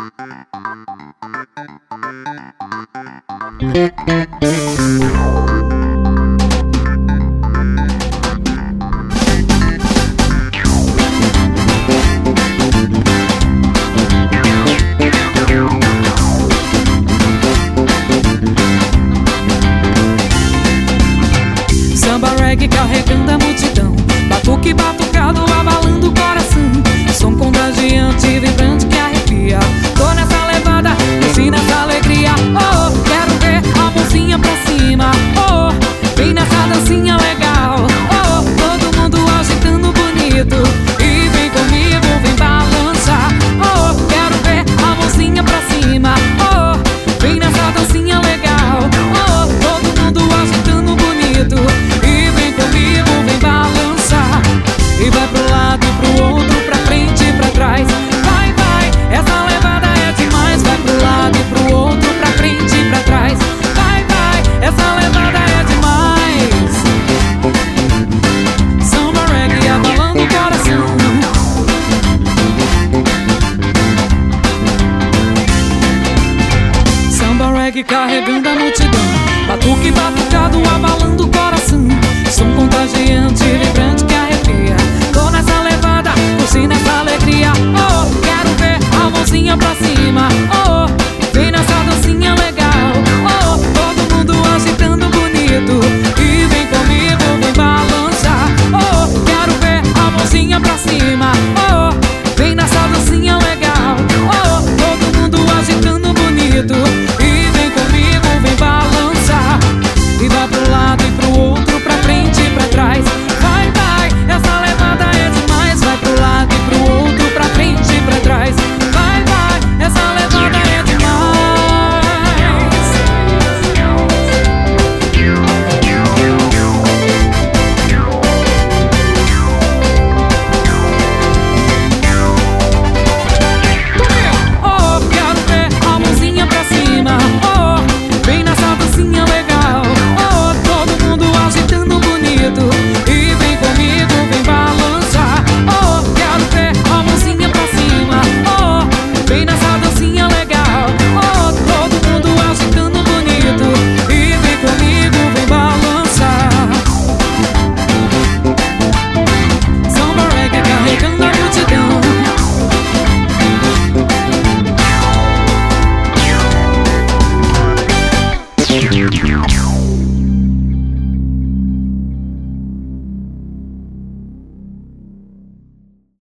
Samba reggae carregando a multidão, batuque batucado abalando o coração. Som contagiante, vibrante que arrepia. Tô nessa levada, desci nessa alegria. Oh, quero ver a mãozinha pra cima. Oh, vem nessa dancinha legal. Oh, todo mundo agitando bonito. E vem comigo, vem balançar. Oh, quero ver a mãozinha pra cima. Oh, vem nessa dancinha legal. Oh, todo mundo agitando bonito. E vem comigo, vem balançar. E vai pro lado e pro outro, pra frente e pra trás. Vai, vai, essa levada é demais. Vai pro lado e pro outro, pra frente e pra trás. Vai, vai, essa levada é demais. Samba reggae abalando o coração. Samba reggae carregando a multidão, batuque batucado abalando o coração. Som contagiante, vibrante que arrepia. Tô nessa levada, curtindo essa alegria. Oh, quero ver a mãozinha pra